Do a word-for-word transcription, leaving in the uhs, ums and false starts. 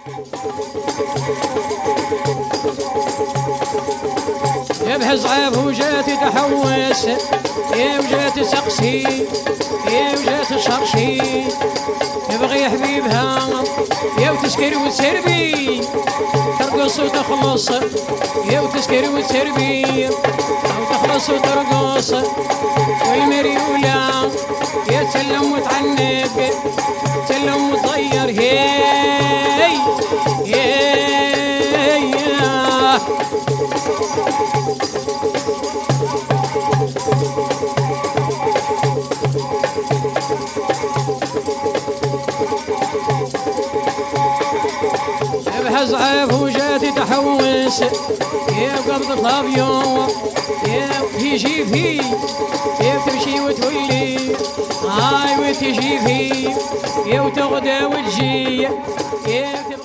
جابها زعاف وجات تحوس يا وجات سقسي يا وجات شرشي تبغي حبيبها يا وتسكر وتسربي ترقص وتخلص يا وتسكر وتسربي او تخلص وترقص والمريولة يا تسلم وتعنق تسلم وتطير هي هي زعاف وجات تحوس يا قبض طابيو يا تيجي فيه يا تمشي وتولي هاي وتجي فيه يا وتغدى وتجي يا